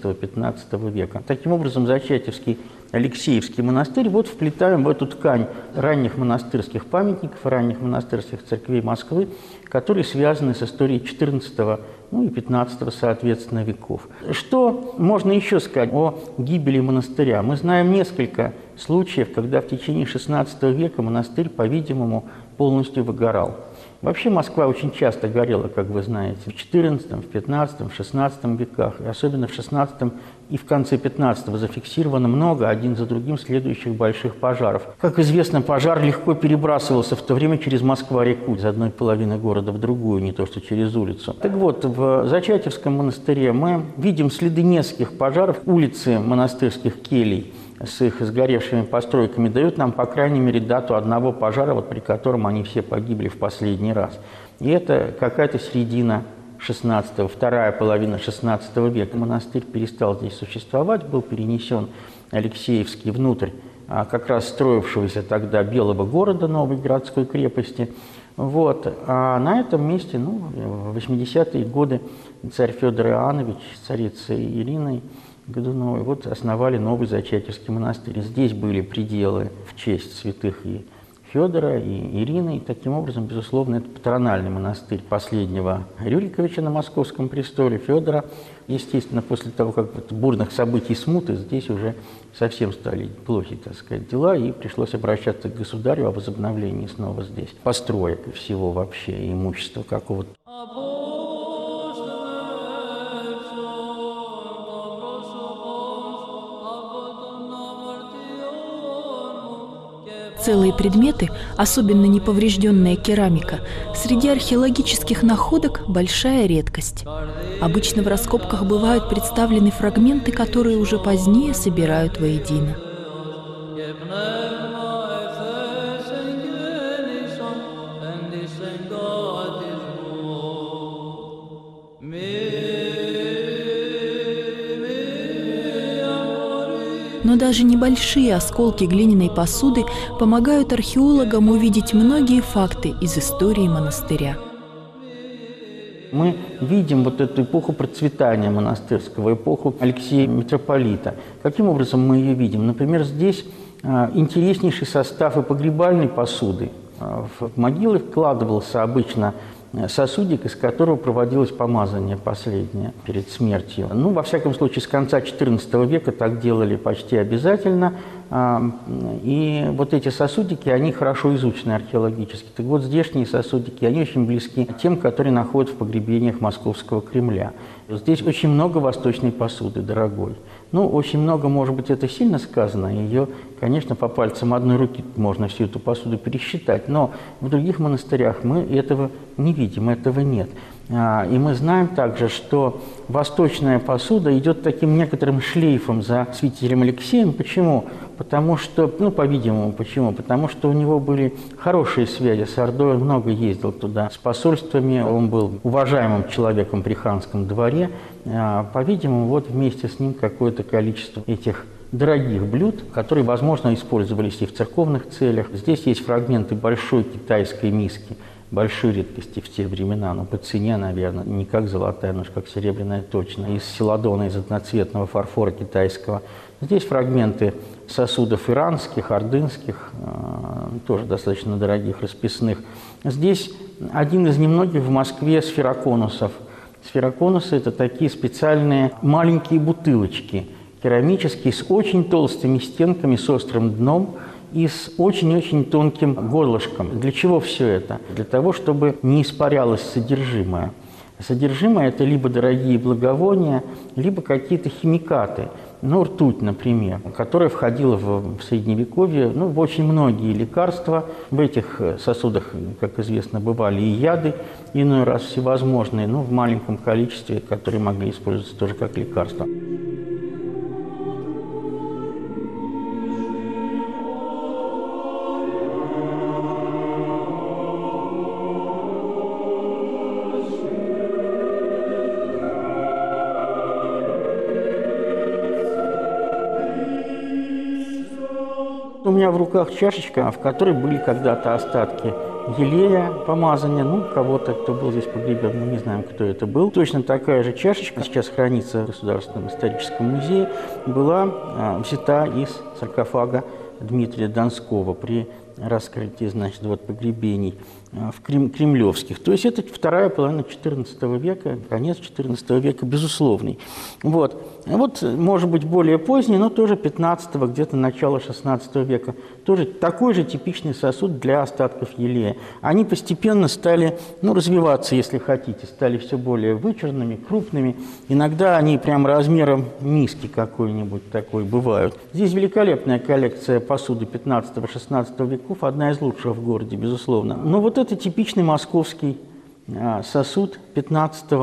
14-15 века. Таким образом, Зачатевский Алексеевский монастырь вот вплетаем в эту ткань ранних монастырских памятников, ранних монастырских церквей Москвы, которые связаны с историей XIV и XV, соответственно, веков. Что можно еще сказать о гибели монастыря? Мы знаем несколько случаев, когда в течение XVI века монастырь, по-видимому, полностью выгорал. Вообще Москва очень часто горела, как вы знаете, в XIV, в XV, в XVI веках, и особенно в XVI и в конце XV зафиксировано много один за другим следующих больших пожаров. Как известно, пожар легко перебрасывался в то время через Москва-реку из одной половины города в другую, не то что через улицу. Так вот, в Зачатевском монастыре мы видим следы нескольких пожаров. Улицы монастырских келей с их сгоревшими постройками дают нам, по крайней мере, дату одного пожара, при котором они все погибли в последний раз. И это какая-то середина XVI, вторая половина XVI века. Монастырь перестал здесь существовать, был перенесен Алексеевский внутрь как раз строившегося тогда Белого города, новой городской крепости. Вот. А на этом месте, в 80-е годы царь Федор Иоаннович с царицей Ириной Годуновой основали новый Зачатевский монастырь. Здесь были пределы в честь святых и Федора, и Ирины. И таким образом, безусловно, это патрональный монастырь последнего Рюриковича на московском престоле, Федора. Естественно, после того, как бурных событий смуты, здесь уже совсем стали плохи, так сказать, дела, и пришлось обращаться к государю о возобновлении снова здесь построек и всего вообще, и имущества какого-то. Целые предметы, особенно неповрежденная керамика, среди археологических находок – большая редкость. Обычно в раскопках бывают представлены фрагменты, которые уже позднее собирают воедино. Но даже небольшие осколки глиняной посуды помогают археологам увидеть многие факты из истории монастыря. Мы видим эту эпоху процветания монастырского, эпоху Алексея Митрополита. Каким образом мы ее видим? Например, здесь интереснейший состав и погребальной посуды. В могилы вкладывался обычно сосудик, из которого проводилось помазание последнее перед смертью. Во всяком случае, с конца XIV века так делали почти обязательно. И эти сосудики, они хорошо изучены археологически. Так вот, здешние сосудики, они очень близки тем, которые находят в погребениях Московского Кремля. Здесь очень много восточной посуды, дорогой. Очень много, может быть, это сильно сказано. Ее, конечно, по пальцам одной руки можно всю эту посуду пересчитать. Но в других монастырях мы этого не видим, этого нет. И мы знаем также, что восточная посуда идет таким некоторым шлейфом за святителем Алексеем. Почему? Потому что, по-видимому, почему? Потому что у него были хорошие связи с Ордой, он много ездил туда с посольствами, он был уважаемым человеком при ханском дворе. По-видимому, вместе с ним какое-то количество этих дорогих блюд, которые, возможно, использовались и в церковных целях. Здесь есть фрагменты большой китайской миски, большой редкости в те времена, по цене, наверное, не как золотая, но как серебряная точно, из селадона, из одноцветного фарфора китайского. Здесь фрагменты сосудов иранских, ордынских, тоже достаточно дорогих, расписных. Здесь один из немногих в Москве сфероконусов. Сфероконусы – это такие специальные маленькие бутылочки, керамические, с очень толстыми стенками, с острым дном, и с очень-очень тонким горлышком. Для чего все это? Для того, чтобы не испарялось содержимое. Содержимое – это либо дорогие благовония, либо какие-то химикаты. Ртуть, например, которая входила в Средневековье, в очень многие лекарства. В этих сосудах, как известно, бывали и яды, иной раз всевозможные, в маленьком количестве, которые могли использоваться тоже как лекарства. У меня в руках чашечка, в которой были когда-то остатки елея, помазания, кого-то, кто был здесь погребен, мы не знаем, кто это был. Точно такая же чашечка сейчас хранится в Государственном историческом музее, была взята из саркофага Дмитрия Донского при раскрытии, погребений в кремлевских. То есть это вторая половина XIV века, конец XIV века, безусловный. Может быть, более поздний, но тоже 15-го, где-то начало XVI века. Тоже такой же типичный сосуд для остатков елея. Они постепенно стали, развиваться, если хотите, стали все более вычурными, крупными. Иногда они прям размером миски какой-нибудь такой бывают. Здесь великолепная коллекция посуды 15-16 веков, одна из лучших в городе, безусловно. Но это типичный московский сосуд 15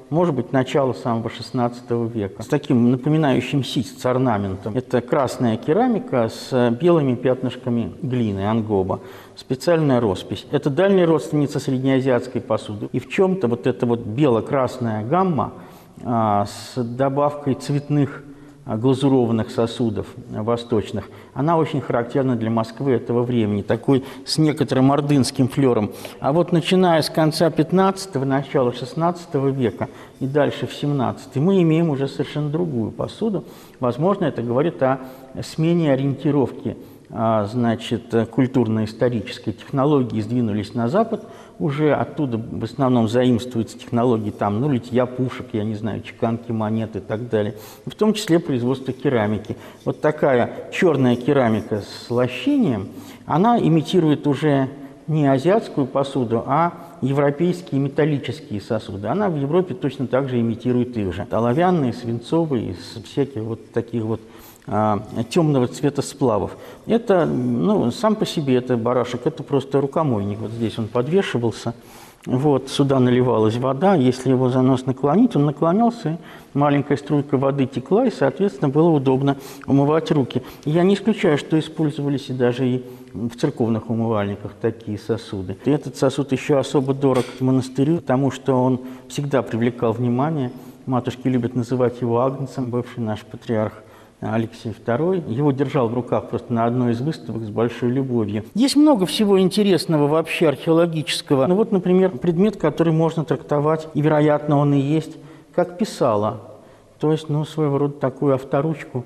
может быть, начало самого XVI века, с таким напоминающим систь, с орнаментом. Это красная керамика с белыми пятнышками глины, ангоба, специальная роспись. Это дальняя родственница среднеазиатской посуды. И в чем-то вот эта вот бело-красная гамма с добавкой цветных глазурованных сосудов восточных, она очень характерна для Москвы этого времени, такой с некоторым ордынским флером. А вот начиная с конца XV, начала XVI века и дальше в XVII, мы имеем уже совершенно другую посуду. Возможно, это говорит о смене ориентировки, значит, культурно-исторической. Технологии сдвинулись на Запад, уже оттуда в основном заимствуются технологии там, ну, литья пушек, я не знаю, чеканки монет и так далее, в том числе производство керамики. Вот такая черная керамика с лощением, она имитирует уже не азиатскую посуду, а европейские металлические сосуды. Она в Европе точно так же имитирует их же. Оловянные, свинцовые, из всяких вот таких вот темного цвета сплавов. Это, ну, сам по себе это барашек, это просто рукомойник. Вот здесь он подвешивался, вот сюда наливалась вода. Если его за нос наклонить, он наклонялся, и маленькая струйка воды текла, и, соответственно, было удобно умывать руки. Я не исключаю, что использовались и даже и в церковных умывальниках такие сосуды. И этот сосуд еще особо дорог монастырю, потому что он всегда привлекал внимание. Матушки любят называть его Агнцем, бывший наш патриарх Алексей II. Его держал в руках просто на одной из выставок с большой любовью. Есть много всего интересного вообще археологического. Ну вот, например, предмет, который можно трактовать, и, вероятно, он и есть, как писало. То есть, ну, своего рода такую авторучку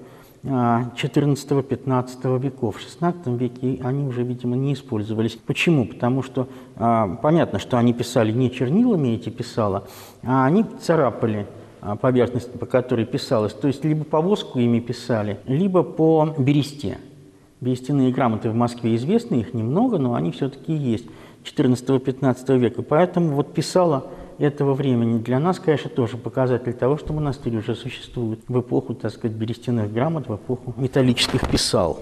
XIV-XV веков. В XVI веке они уже, видимо, не использовались. Почему? Потому что понятно, что они писали не чернилами, эти писала, а они царапали поверхность, по которой писалось. То есть либо по воску ими писали, либо по бересте. Берестяные грамоты в Москве известны, их немного, но они все-таки есть, XIV-XV века. Поэтому вот писала этого времени для нас, конечно, тоже показатель того, что монастырь уже существует в эпоху, так сказать, берестяных грамот, в эпоху металлических писал.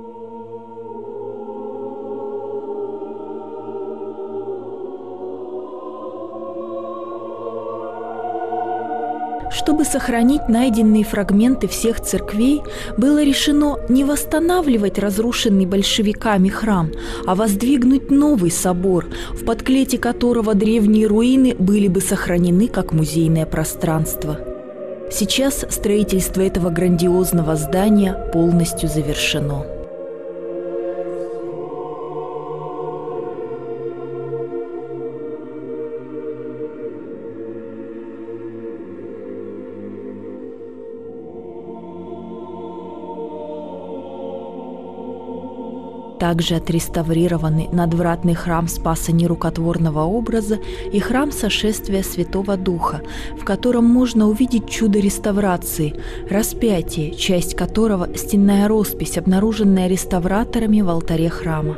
Чтобы сохранить найденные фрагменты всех церквей, было решено не восстанавливать разрушенный большевиками храм, а воздвигнуть новый собор, в подклете которого древние руины были бы сохранены как музейное пространство. Сейчас строительство этого грандиозного здания полностью завершено. Также отреставрированы надвратный храм Спаса Нерукотворного образа и храм Сошествия Святого Духа, в котором можно увидеть чудо реставрации – распятие, часть которого – стенная роспись, обнаруженная реставраторами в алтаре храма.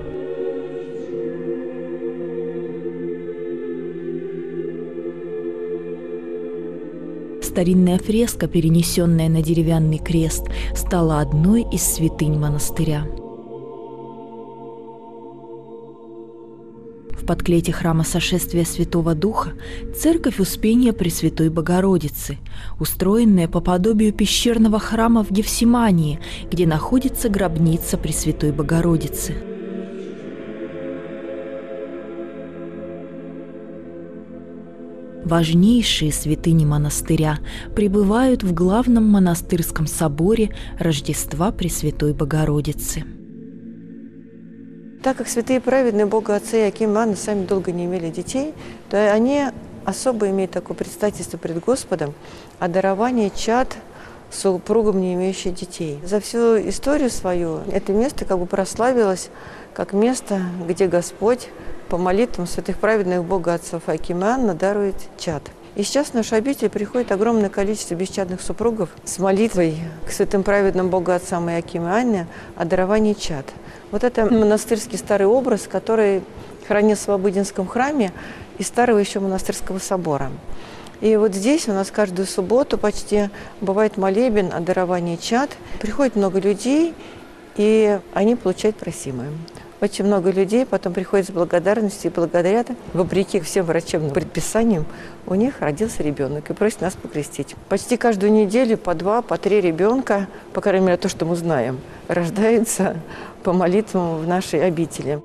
Старинная фреска, перенесенная на деревянный крест, стала одной из святынь монастыря. В подклете храма Сошествия Святого Духа церковь Успения Пресвятой Богородицы, устроенная по подобию пещерного храма в Гефсимании, где находится гробница Пресвятой Богородицы. Важнейшие святыни монастыря пребывают в главном монастырском соборе Рождества Пресвятой Богородицы. Так как святые праведные Бога Отца Иоаким и Анна сами долго не имели детей, то они особо имеют такое предстательство пред Господом о даровании чад супругам, не имеющим детей. За всю историю свою это место как бы прославилось как место, где Господь по молитвам святых праведных Бога Отцов Иоаким и Анна дарует чад. И сейчас в нашу обитель приходит огромное количество бесчадных супругов с молитвой к святым праведным Бога Отцам Иоаким и Анне о даровании чад. Вот это монастырский старый образ, который хранился в Обыденском храме из старого еще монастырского собора. И вот здесь у нас каждую субботу почти бывает молебен о даровании чад. Приходит много людей, и они получают просимое. Очень много людей потом приходят с благодарностью и благодарят, вопреки всем врачебным предписаниям, у них родился ребенок и просят нас покрестить. Почти каждую неделю по 2, по 3 ребенка, по крайней мере, то, что мы знаем, рождаются по молитвам в нашей обители.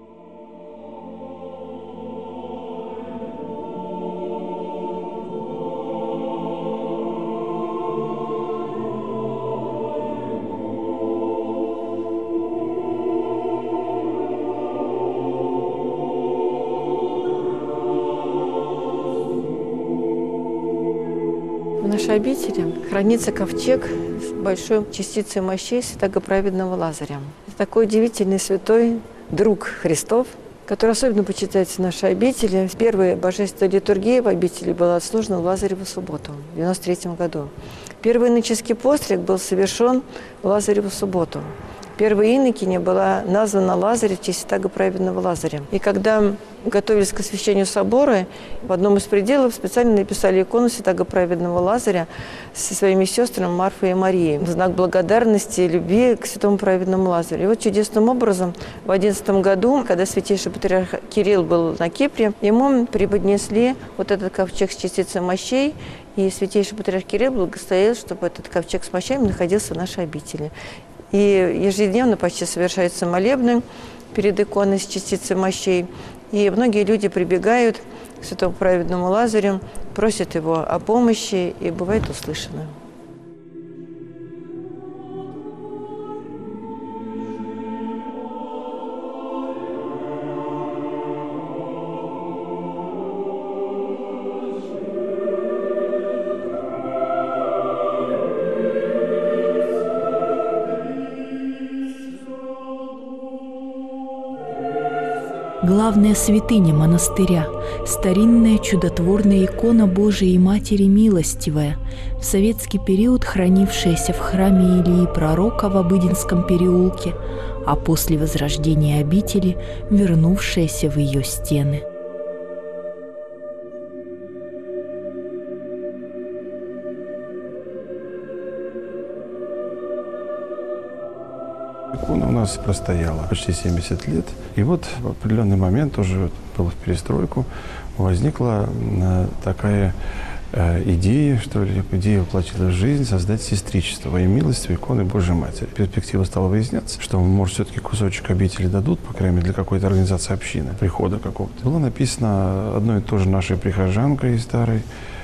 В нашей обители хранится ковчег с большой частицей мощей святого праведного Лазаря. Это такой удивительный святой друг Христов, который особенно почитается в нашей обители. Первая божественная литургия в обители была отслужена в Лазареву субботу в 1993 году. Первый иноческий постриг был совершен в Лазареву субботу. Первая инокиня была названа Лазарь в честь святого праведного Лазаря. И когда готовились к освящению собора, в одном из пределов специально написали икону святого праведного Лазаря со своими сестрами Марфой и Марией в знак благодарности и любви к святому праведному Лазарю. И вот чудесным образом в 2011 году, когда святейший патриарх Кирилл был на Кипре, ему преподнесли вот этот ковчег с частицей мощей, и святейший патриарх Кирилл благословил, чтобы этот ковчег с мощами находился в нашей обители. И ежедневно почти совершаются молебны перед иконой с частицей мощей. И многие люди прибегают к святому праведному Лазарю, просят его о помощи, и бывает услышано. Главная святыня монастыря – старинная чудотворная икона Божией Матери Милостивая, в советский период хранившаяся в храме Илии Пророка в Обыденском переулке, а после возрождения обители вернувшаяся в ее стены. Икона у нас простояла почти 70 лет. И вот в определенный момент, уже было в перестройку, возникла такая идея, что ли, идея воплотилась в жизнь, создать сестричество во имя милостивой иконы Божьей Матери. Перспектива стала выясняться, что, может, все-таки кусочек обители дадут, по крайней мере, для какой-то организации общины, прихода какого-то. Было написано одной и той же нашей прихожанкой старой,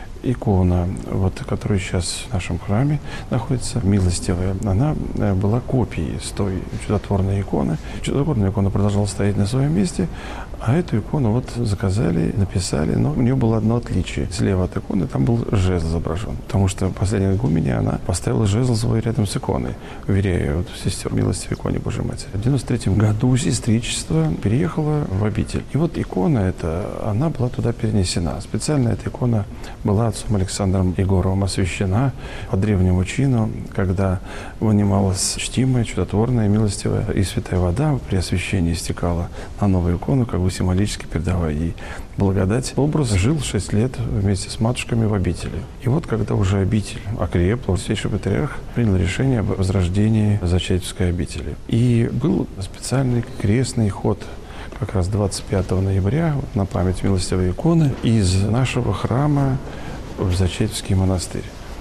икона, вот, которая сейчас в нашем храме находится, милостивая, она была копией с той чудотворной иконы. Чудотворная икона продолжала стоять на своем месте, а эту икону вот заказали, написали, но у нее было одно отличие. Слева от иконы там был жезл изображен, потому что последняя игуменя, она поставила жезл свой рядом с иконой, уверяя вот, сестер милостивой иконе Божьей Матери. В 1993 году сестричество переехало в обитель. И вот икона эта, она была туда перенесена. Специально эта икона была отцом Александром Егоровым освящена по древнему чину, когда вынималась чтимая, чудотворная, милостивая и святая вода при освящении стекала на новую икону, как бы символически передавая ей благодать. Образ жил 6 лет вместе с матушками в обители. И вот когда уже обитель окрепла, святейший патриарх принял решение об возрождении Зачатической обители. И был специальный крестный ход как раз 25 ноября на память милостивой иконы из нашего храма в Зачатический монастырь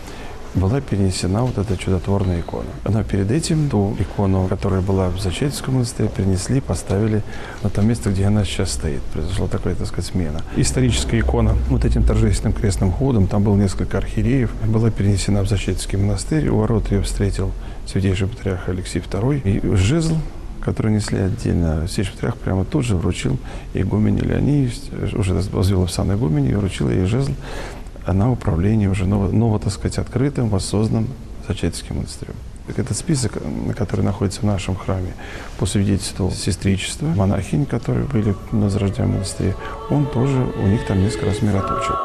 была перенесена вот эта чудотворная икона. Но перед этим ту икону, которая была в Зачатическом монастыре, перенесли, поставили на то место, где она сейчас стоит. Произошла такая, так сказать, смена. Историческая икона вот этим торжественным крестным ходом, там было несколько архиереев, была перенесена в Зачатический монастырь. У ворот ее встретил святейший патриарх Алексей II. И жезл, который несли отдельно, святейший патриарх прямо тут же вручил игумене Леонии, уже возвел в сан игумене и вручил ей жезл на управление уже ново, так сказать, открытым, воссозданным Зачатическим монастырем. Этот список, который находится в нашем храме по свидетельству сестричества, монахинь, которые были на Возрожденном монастыре, он тоже, у них там несколько раз мироточил.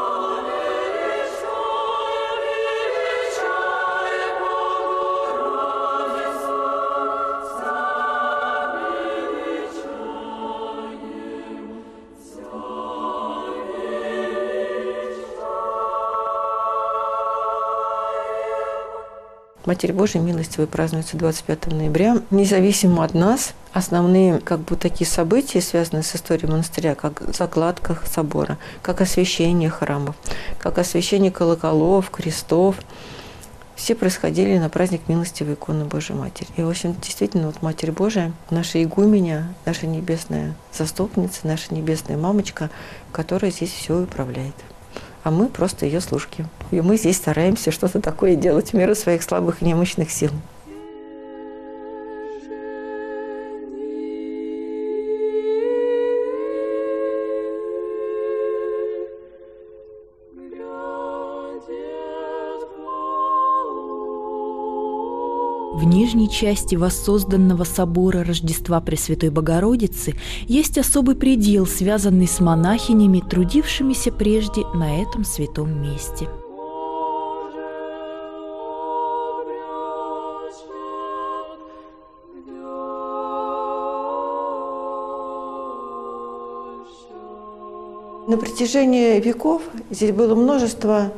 Матерь Божия милостивая празднуется 25 ноября. Независимо от нас, основные такие события, связанные с историей монастыря, как закладка собора, как освящение храмов, как освящение колоколов, крестов, все происходили на праздник милостивой иконы Божией Матери. И, в общем, действительно, Матерь Божия, наша игуменя, наша небесная заступница, наша небесная мамочка, которая здесь все управляет. А мы просто ее служки. И мы здесь стараемся что-то такое делать в меру своих слабых и немощных сил. В нижней части воссозданного собора Рождества Пресвятой Богородицы есть особый предел, связанный с монахинями, трудившимися прежде на этом святом месте. На протяжении веков здесь было множество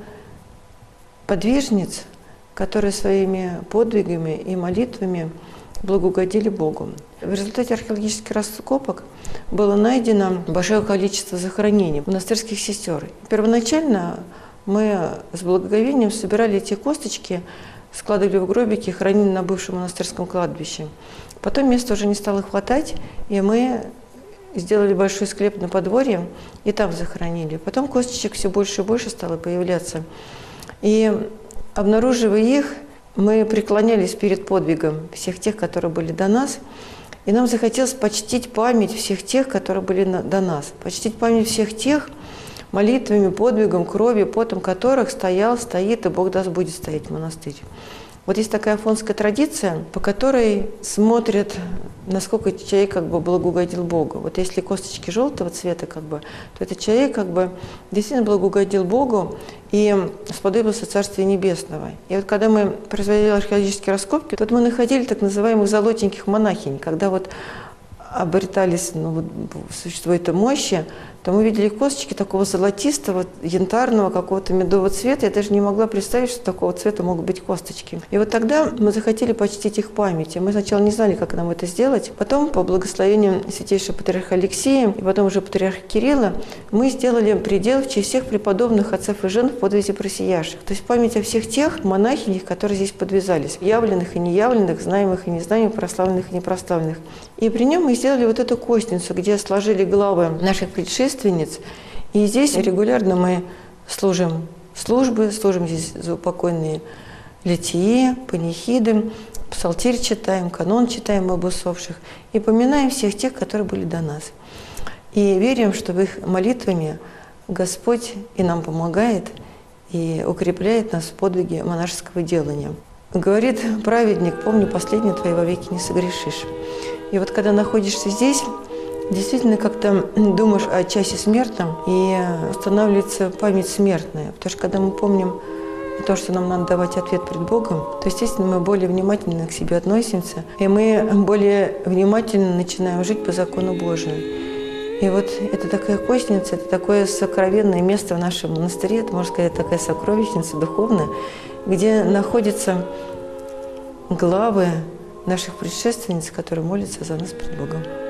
подвижниц, которые своими подвигами и молитвами благоугодили Богу. В результате археологических раскопок было найдено большое количество захоронений монастырских сестер. Первоначально мы с благоговением собирали эти косточки, складывали в гробики и хранили на бывшем монастырском кладбище. Потом места уже не стало хватать, и мы сделали большой склеп на подворье и там захоронили. Потом косточек все больше и больше стало появляться. И обнаруживая их, мы преклонялись перед подвигом всех тех, которые были до нас, и нам захотелось почтить память всех тех, которые были до нас, почтить память всех тех, молитвами, подвигом, кровью, потом которых стоит, и Бог даст будет стоять монастырь. Вот есть такая афонская традиция, по которой смотрят, насколько человек благоугодил Богу. Вот если косточки желтого цвета, то этот человек действительно благоугодил Богу и сподобился Царствия Небесного. И вот когда мы производили археологические раскопки, тут мы находили так называемых золотеньких монахинь, когда обретались существует мощи, то мы видели косточки такого золотистого, янтарного, какого-то медового цвета. Я даже не могла представить, что такого цвета могут быть косточки. И вот тогда мы захотели почтить их память. И мы сначала не знали, как нам это сделать. Потом, по благословению святейшего патриарха Алексея и потом уже патриарха Кирилла, мы сделали предел в честь всех преподобных отцов и жен в подвизе просиящих. То есть память о всех тех монахинях, которые здесь подвязались. Явленных и неявленных, знаемых и незнаемых, прославленных и непрославленных. И при нем мы сделали вот эту костницу, где сложили главы наших предшественников. И здесь регулярно мы служим здесь заупокойные литии, панихиды, псалтирь читаем, канон читаем об усопших и поминаем всех тех, которые были до нас. И верим, что в их молитвами Господь и нам помогает, и укрепляет нас в подвиге монашеского делания. Говорит праведник: помни, последнее твое вовеки не согрешишь. И вот когда находишься здесь, действительно как-то думаешь о часе смертном, и устанавливается память смертная. Потому что когда мы помним о том, что нам надо давать ответ пред Богом, то, естественно, мы более внимательно к себе относимся, и мы более внимательно начинаем жить по закону Божию. И вот это такая костница, это такое сокровенное место в нашем монастыре, это, можно сказать, такая сокровищница духовная, где находятся главы наших предшественниц, которые молятся за нас пред Богом.